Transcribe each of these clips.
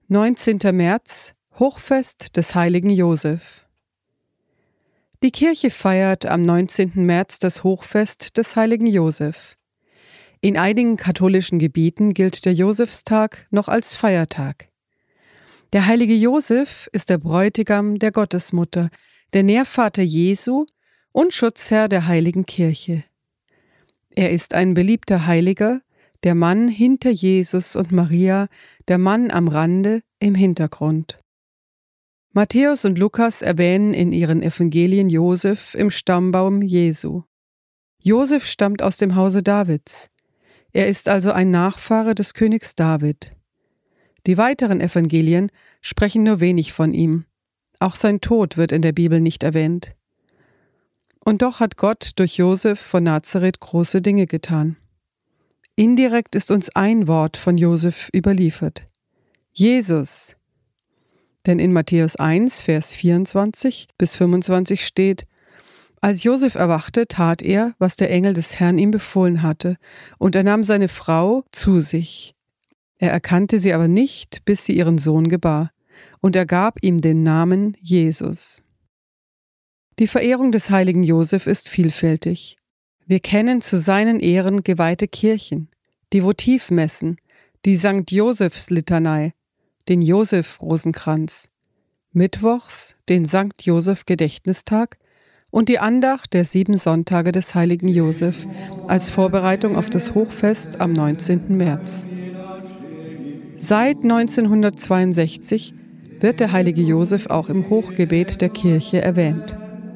19. März, Hochfest des heiligen Josef. Die Kirche feiert am 19. März das Hochfest des heiligen Josef. In einigen katholischen Gebieten gilt der Josefstag noch als Feiertag. Der heilige Josef ist der Bräutigam der Gottesmutter, der Nährvater Jesu und Schutzherr der heiligen Kirche. Er ist ein beliebter Heiliger, der Mann hinter Jesus und Maria, der Mann am Rande, im Hintergrund. Matthäus und Lukas erwähnen in ihren Evangelien Josef im Stammbaum Jesu. Josef stammt aus dem Hause Davids. Er ist also ein Nachfahre des Königs David. Die weiteren Evangelien sprechen nur wenig von ihm. Auch sein Tod wird in der Bibel nicht erwähnt. Und doch hat Gott durch Josef von Nazareth große Dinge getan. Indirekt ist uns ein Wort von Josef überliefert: Jesus. Denn in Matthäus 1, Vers 24 bis 25 steht: Als Josef erwachte, tat er, was der Engel des Herrn ihm befohlen hatte, und er nahm seine Frau zu sich. Er erkannte sie aber nicht, bis sie ihren Sohn gebar, und er gab ihm den Namen Jesus. Die Verehrung des heiligen Josef ist vielfältig. Wir kennen zu seinen Ehren geweihte Kirchen, die Votivmessen, die St. Josefs-Litanei, den Josef-Rosenkranz, mittwochs den St. Josef-Gedächtnistag und die Andacht der 7 Sonntage des heiligen Josef als Vorbereitung auf das Hochfest am 19. März. Seit 1962 wird der heilige Josef auch im Hochgebet der Kirche erwähnt.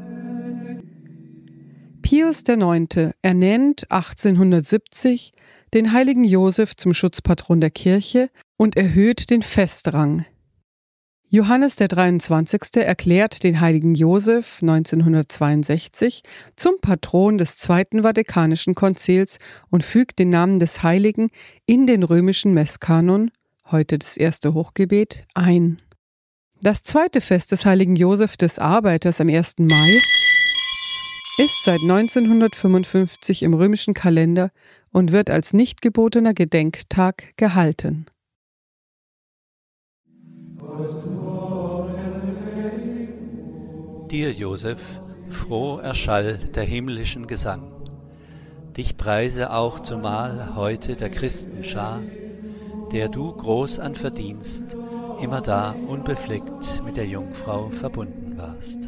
Pius IX. Ernennt 1870 den heiligen Josef zum Schutzpatron der Kirche und erhöht den Festrang. Johannes der 23. erklärt den heiligen Josef 1962 zum Patron des Zweiten Vatikanischen Konzils und fügt den Namen des Heiligen in den römischen Messkanon, heute das erste Hochgebet, ein. Das zweite Fest des heiligen Josef des Arbeiters am 1. Mai ist seit 1955 im römischen Kalender und wird als nicht gebotener Gedenktag gehalten. Dir, Josef, froh erschall der himmlischen Gesang. Dich preise auch zumal heute der Christenschar, der du groß an Verdienst, immer da unbefleckt mit der Jungfrau verbunden warst.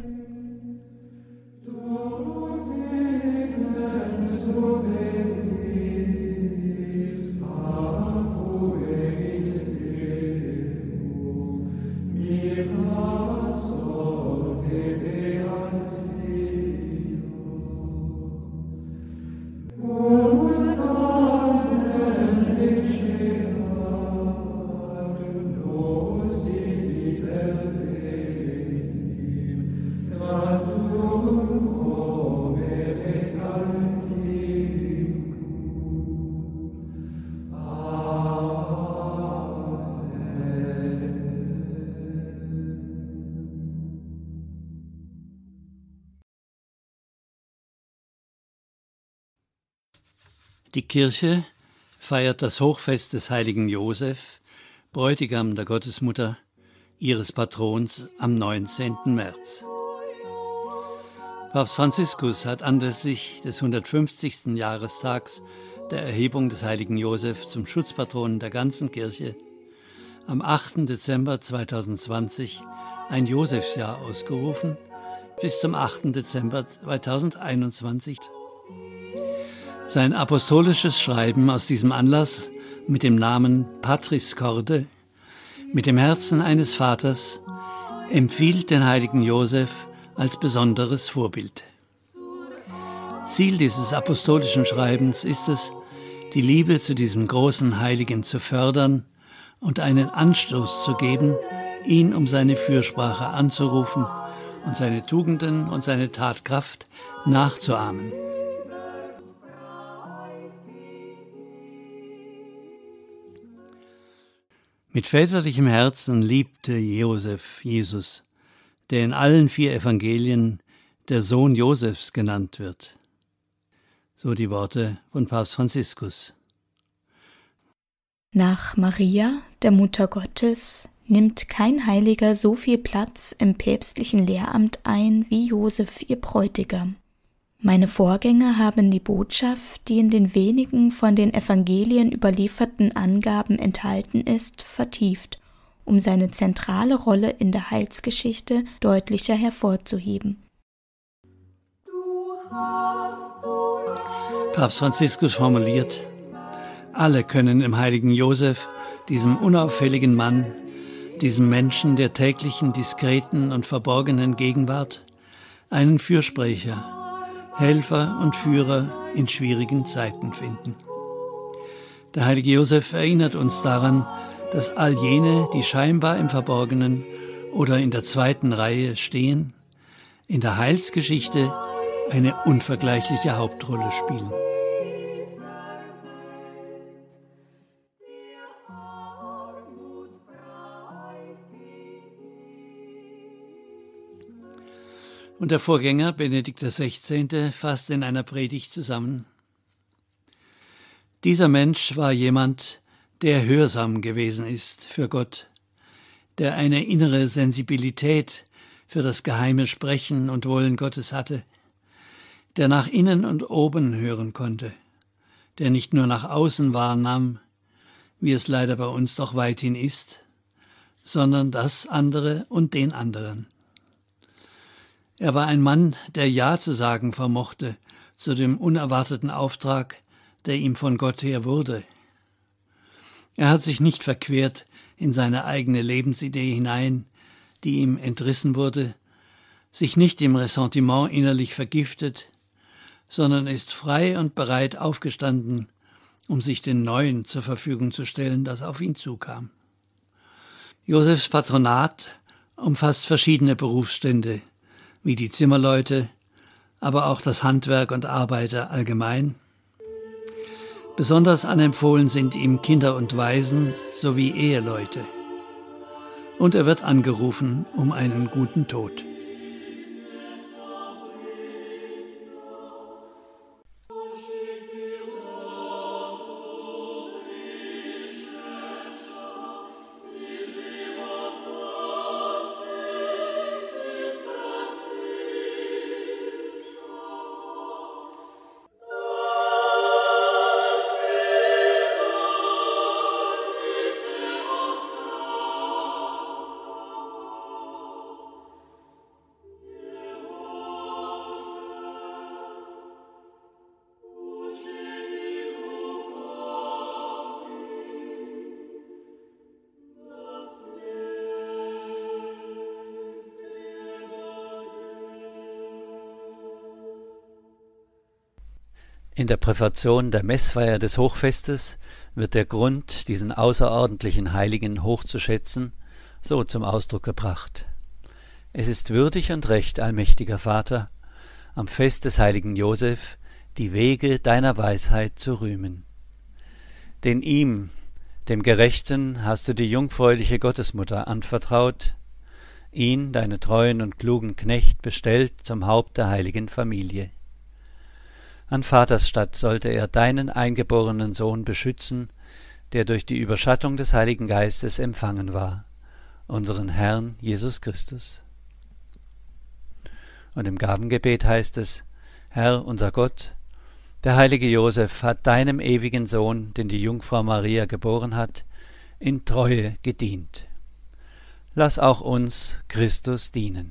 Die Kirche feiert das Hochfest des heiligen Josef, Bräutigam der Gottesmutter, ihres Patrons, am 19. März. Papst Franziskus hat anlässlich des 150. Jahrestags der Erhebung des heiligen Josef zum Schutzpatron der ganzen Kirche am 8. Dezember 2020 ein Josefsjahr ausgerufen bis zum 8. Dezember 2021. Sein apostolisches Schreiben aus diesem Anlass mit dem Namen Patris Corde, mit dem Herzen eines Vaters, empfiehlt den heiligen Josef als besonderes Vorbild. Ziel dieses apostolischen Schreibens ist es, die Liebe zu diesem großen Heiligen zu fördern und einen Anstoß zu geben, ihn um seine Fürsprache anzurufen und seine Tugenden und seine Tatkraft nachzuahmen. Mit väterlichem Herzen liebte Josef Jesus, der in allen 4 Evangelien der Sohn Josefs genannt wird. So die Worte von Papst Franziskus. Nach Maria, der Mutter Gottes, nimmt kein Heiliger so viel Platz im päpstlichen Lehramt ein wie Josef, ihr Bräutigam. Meine Vorgänger haben die Botschaft, die in den wenigen von den Evangelien überlieferten Angaben enthalten ist, vertieft, um seine zentrale Rolle in der Heilsgeschichte deutlicher hervorzuheben. Papst Franziskus formuliert: Alle können im heiligen Josef, diesem unauffälligen Mann, diesem Menschen der täglichen, diskreten und verborgenen Gegenwart, einen Fürsprecher, Helfer und Führer in schwierigen Zeiten finden. Der heilige Josef erinnert uns daran, dass all jene, die scheinbar im Verborgenen oder in der zweiten Reihe stehen, in der Heilsgeschichte eine unvergleichliche Hauptrolle spielen. Und der Vorgänger, Benedikt XVI., fasst in einer Predigt zusammen: Dieser Mensch war jemand, der hörsam gewesen ist für Gott, der eine innere Sensibilität für das geheime Sprechen und Wollen Gottes hatte, der nach innen und oben hören konnte, der nicht nur nach außen wahrnahm, wie es leider bei uns doch weithin ist, sondern das andere und den anderen. Er war ein Mann, der Ja zu sagen vermochte zu dem unerwarteten Auftrag, der ihm von Gott her wurde. Er hat sich nicht verquert in seine eigene Lebensidee hinein, die ihm entrissen wurde, sich nicht im Ressentiment innerlich vergiftet, sondern ist frei und bereit aufgestanden, um sich den Neuen zur Verfügung zu stellen, das auf ihn zukam. Josefs Patronat umfasst verschiedene Berufsstände, wie die Zimmerleute, aber auch das Handwerk und Arbeiter allgemein. Besonders anempfohlen sind ihm Kinder und Waisen sowie Eheleute. Und er wird angerufen um einen guten Tod. In der Präfation der Messfeier des Hochfestes wird der Grund, diesen außerordentlichen Heiligen hochzuschätzen, so zum Ausdruck gebracht: Es ist würdig und recht, allmächtiger Vater, am Fest des heiligen Joseph die Wege deiner Weisheit zu rühmen. Denn ihm, dem Gerechten, hast du die jungfräuliche Gottesmutter anvertraut, ihn, deine treuen und klugen Knecht, bestellt zum Haupt der heiligen Familie. An Vaters statt sollte er deinen eingeborenen Sohn beschützen, der durch die Überschattung des Heiligen Geistes empfangen war, unseren Herrn Jesus Christus. Und im Gabengebet heißt es: Herr, unser Gott, der heilige Joseph hat deinem ewigen Sohn, den die Jungfrau Maria geboren hat, in Treue gedient. Lass auch uns Christus dienen.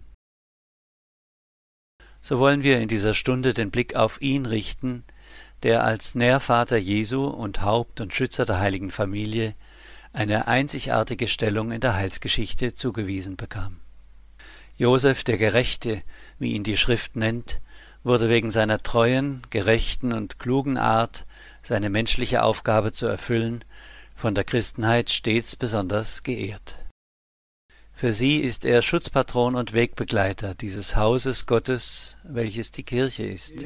So wollen wir in dieser Stunde den Blick auf ihn richten, der als Nährvater Jesu und Haupt und Schützer der heiligen Familie eine einzigartige Stellung in der Heilsgeschichte zugewiesen bekam. Joseph, der Gerechte, wie ihn die Schrift nennt, wurde wegen seiner treuen, gerechten und klugen Art, seine menschliche Aufgabe zu erfüllen, von der Christenheit stets besonders geehrt. Für sie ist er Schutzpatron und Wegbegleiter dieses Hauses Gottes, welches die Kirche ist.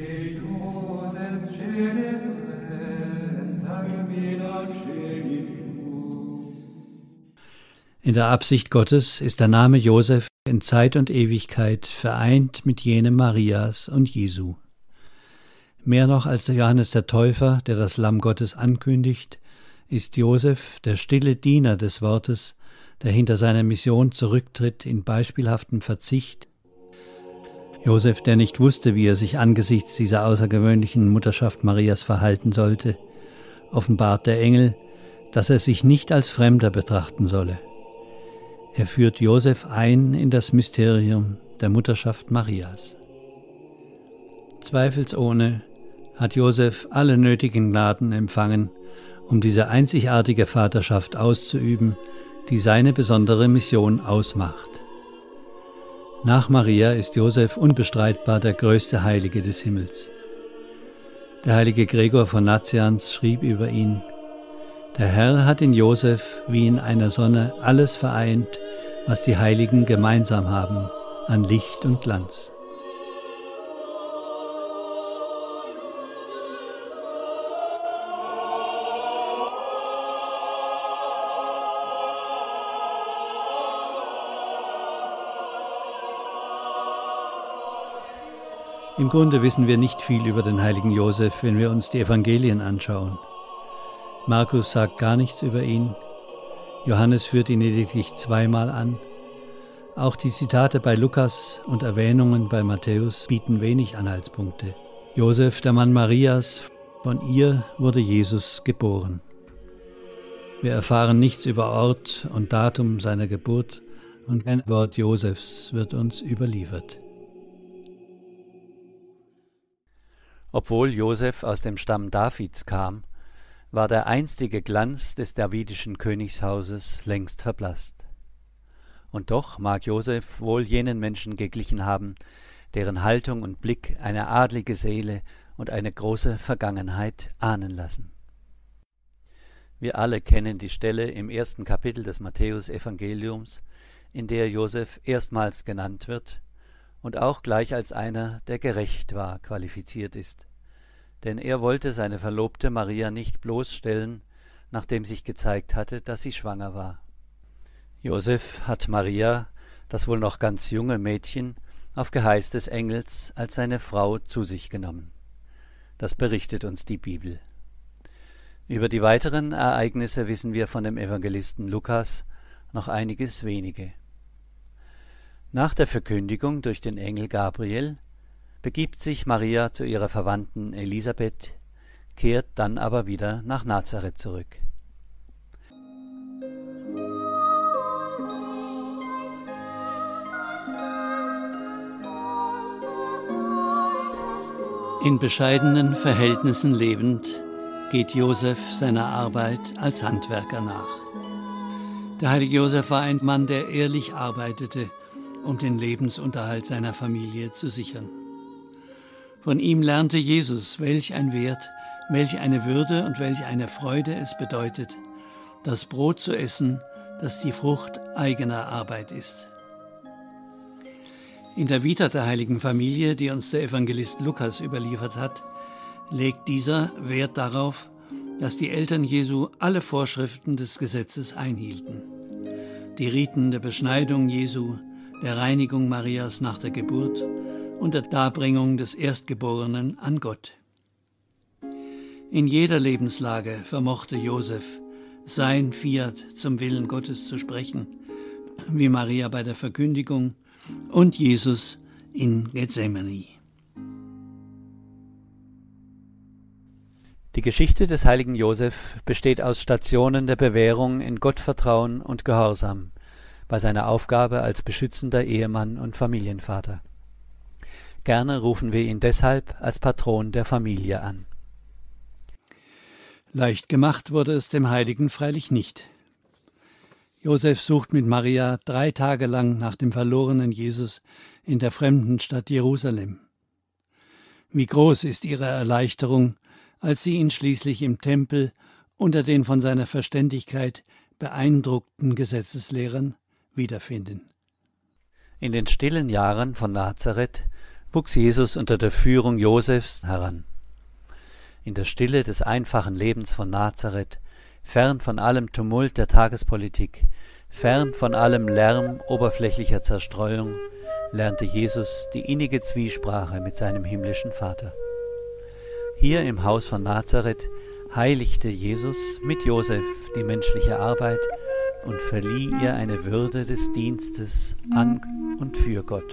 In der Absicht Gottes ist der Name Joseph in Zeit und Ewigkeit vereint mit jenem Marias und Jesu. Mehr noch als Johannes der Täufer, der das Lamm Gottes ankündigt, ist Joseph der stille Diener des Wortes, der hinter seiner Mission zurücktritt in beispielhaftem Verzicht. Josef, der nicht wusste, wie er sich angesichts dieser außergewöhnlichen Mutterschaft Marias verhalten sollte, offenbart der Engel, dass er sich nicht als Fremder betrachten solle. Er führt Josef ein in das Mysterium der Mutterschaft Marias. Zweifelsohne hat Josef alle nötigen Gnaden empfangen, um diese einzigartige Vaterschaft auszuüben, die seine besondere Mission ausmacht. Nach Maria ist Josef unbestreitbar der größte Heilige des Himmels. Der heilige Gregor von Nazianz schrieb über ihn: Der Herr hat in Josef wie in einer Sonne alles vereint, was die Heiligen gemeinsam haben, an Licht und Glanz. Im Grunde wissen wir nicht viel über den heiligen Josef, wenn wir uns die Evangelien anschauen. Markus sagt gar nichts über ihn, Johannes führt ihn lediglich zweimal an. Auch die Zitate bei Lukas und Erwähnungen bei Matthäus bieten wenig Anhaltspunkte. Josef, der Mann Marias, von ihr wurde Jesus geboren. Wir erfahren nichts über Ort und Datum seiner Geburt und kein Wort Josefs wird uns überliefert. Obwohl Josef aus dem Stamm Davids kam, war der einstige Glanz des davidischen Königshauses längst verblasst. Und doch mag Josef wohl jenen Menschen geglichen haben, deren Haltung und Blick eine adlige Seele und eine große Vergangenheit ahnen lassen. Wir alle kennen die Stelle im 1. Kapitel des Matthäus-Evangeliums, in der Josef erstmals genannt wird und auch gleich als einer, der gerecht war, qualifiziert ist. Denn er wollte seine Verlobte Maria nicht bloßstellen, nachdem sich gezeigt hatte, dass sie schwanger war. Josef hat Maria, das wohl noch ganz junge Mädchen, auf Geheiß des Engels als seine Frau zu sich genommen. Das berichtet uns die Bibel. Über die weiteren Ereignisse wissen wir von dem Evangelisten Lukas noch einiges wenige. Nach der Verkündigung durch den Engel Gabriel begibt sich Maria zu ihrer Verwandten Elisabeth, kehrt dann aber wieder nach Nazareth zurück. In bescheidenen Verhältnissen lebend geht Josef seiner Arbeit als Handwerker nach. Der heilige Josef war ein Mann, der ehrlich arbeitete, um den Lebensunterhalt seiner Familie zu sichern. Von ihm lernte Jesus, welch ein Wert, welch eine Würde und welch eine Freude es bedeutet, das Brot zu essen, das die Frucht eigener Arbeit ist. In der Vita der heiligen Familie, die uns der Evangelist Lukas überliefert hat, legt dieser Wert darauf, dass die Eltern Jesu alle Vorschriften des Gesetzes einhielten. Die Riten der Beschneidung Jesu, der Reinigung Marias nach der Geburt und der Darbringung des Erstgeborenen an Gott. In jeder Lebenslage vermochte Josef, sein Fiat zum Willen Gottes zu sprechen, wie Maria bei der Verkündigung und Jesus in Gethsemane. Die Geschichte des heiligen Josef besteht aus Stationen der Bewährung in Gottvertrauen und Gehorsam bei seiner Aufgabe als beschützender Ehemann und Familienvater. Gerne rufen wir ihn deshalb als Patron der Familie an. Leicht gemacht wurde es dem Heiligen freilich nicht. Josef sucht mit Maria 3 Tage lang nach dem verlorenen Jesus in der fremden Stadt Jerusalem. Wie groß ist ihre Erleichterung, als sie ihn schließlich im Tempel unter den von seiner Verständigkeit beeindruckten Gesetzeslehrern wiederfinden. In den stillen Jahren von Nazareth wuchs Jesus unter der Führung Josefs heran. In der Stille des einfachen Lebens von Nazareth, fern von allem Tumult der Tagespolitik, fern von allem Lärm oberflächlicher Zerstreuung, lernte Jesus die innige Zwiesprache mit seinem himmlischen Vater. Hier im Haus von Nazareth heiligte Jesus mit Josef die menschliche Arbeit und verlieh ihr eine Würde des Dienstes an und für Gott.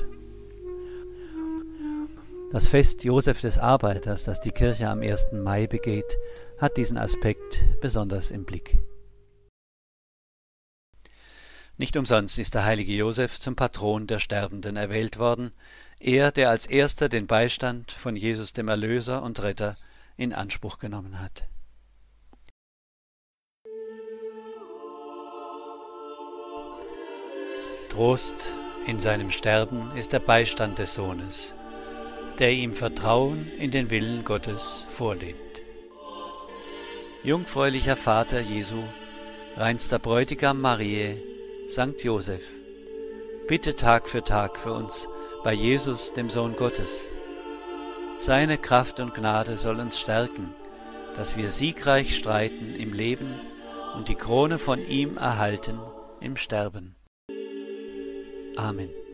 Das Fest Josef des Arbeiters, das die Kirche am 1. Mai begeht, hat diesen Aspekt besonders im Blick. Nicht umsonst ist der heilige Josef zum Patron der Sterbenden erwählt worden, er, der als erster den Beistand von Jesus dem Erlöser und Retter in Anspruch genommen hat. Trost in seinem Sterben ist der Beistand des Sohnes, der ihm Vertrauen in den Willen Gottes vorlebt. Jungfräulicher Vater Jesu, reinster Bräutigam Mariä, Sankt Josef, bitte Tag für Tag für uns bei Jesus, dem Sohn Gottes. Seine Kraft und Gnade soll uns stärken, dass wir siegreich streiten im Leben und die Krone von ihm erhalten im Sterben. Amen.